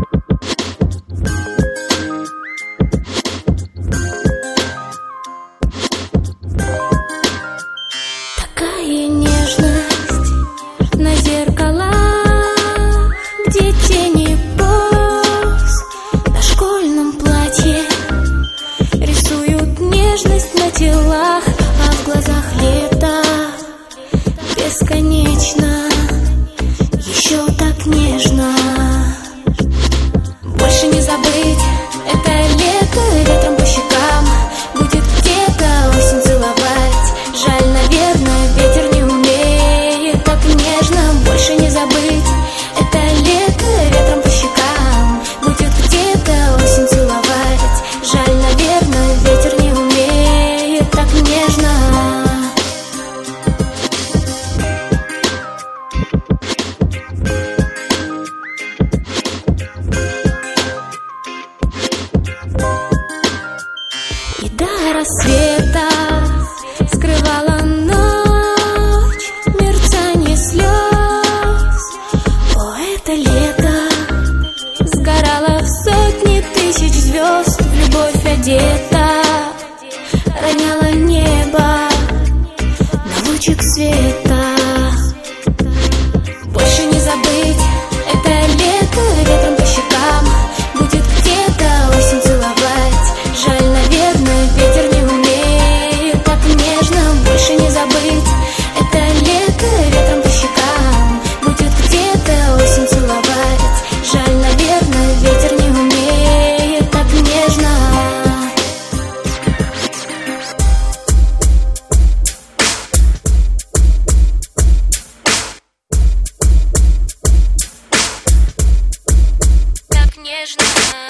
Такая нежность на зеркалах, где тени поз на школьном платье рисуют нежность на телах, а в глазах лето бесконечно, еще так нежно. Больше не забыть это лето, ветром по щекам будет где-то осень целовать. Жаль, наверное, ветер не умеет так нежно. Больше не забыть это лето, ветром по щекам будет где-то осень целовать. Жаль, наверное, ветер не умеет так нежно. И до рассвета скрывала ночь мерцание слез. О, это лето сгорало в сотни тысяч звезд, в любовь одета, роняла небо на лучик света. Больше не забыть это лето, ветром по щекам будет где-то осень целовать. Жаль, наверное, ветер не умеет так нежно. Больше не забыть это лето, ветром по щекам будет где-то осень целовать. Жаль, наверное, ветер не умеет так нежно. Так нежно.